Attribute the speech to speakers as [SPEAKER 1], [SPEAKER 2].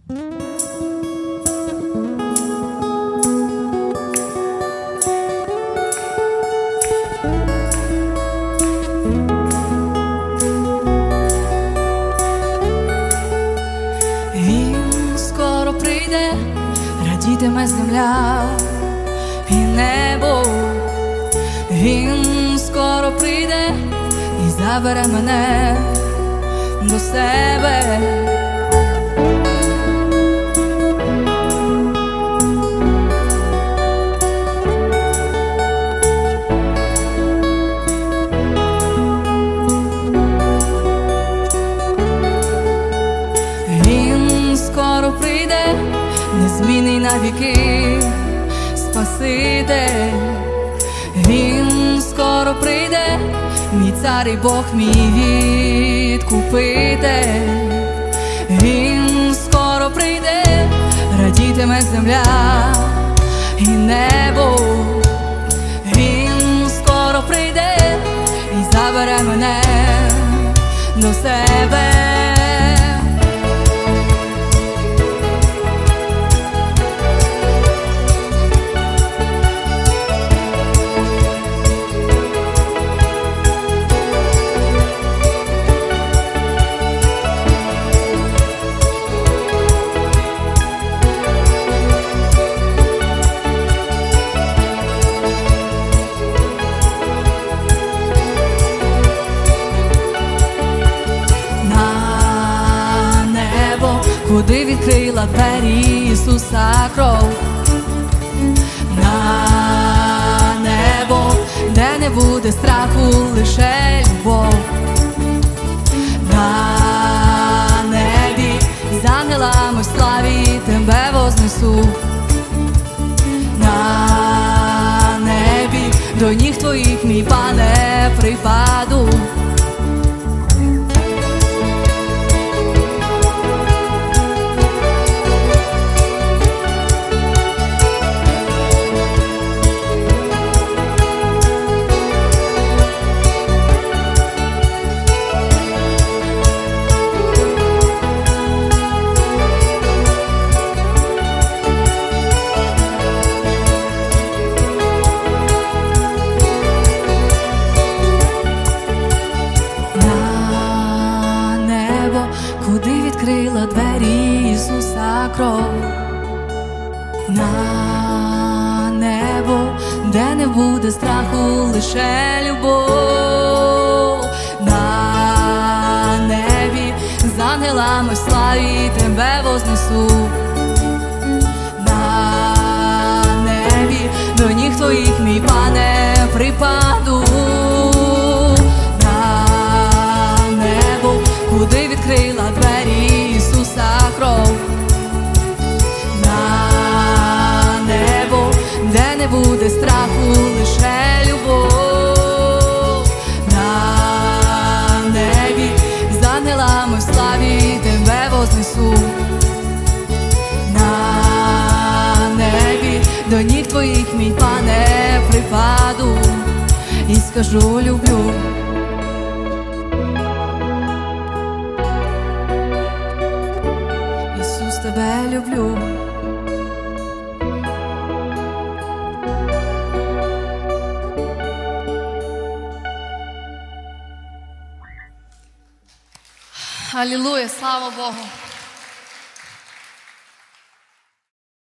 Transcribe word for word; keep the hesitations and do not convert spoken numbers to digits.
[SPEAKER 1] Він скоро прийде, радітиме земля і небо. Він скоро прийде і забере мене до себе. Він скоро прийде, незмінний навіки Спаситель. Він скоро прийде, мій цар і Бог, мій відкупитель. Він скоро прийде, радітиме земля і небо. Він скоро прийде і забере мене до себе. Куди відкрила двері Ісуса кров? На небо, де не буде страху, лише любов. На небі з ангелами в славі тебе вознесу. На небі до ніг твоїх, мій Пане, припаду. Куди відкрила двері Ісуса кров? На небо, де не буде страху, лише любов. На небі з ангелами в славі тебе вознесу. На небі до ніг твоїх, мій Пане, припаду. Куди відкрила двері Ісуса кров? На небо, де не буде страху, лише любов. На небі з ангелами в славі тебе вознесу. На небі до ніг твоїх, мій Пане, припаду і скажу: люблю. Тебе люблю. Алілуя, слава Богу.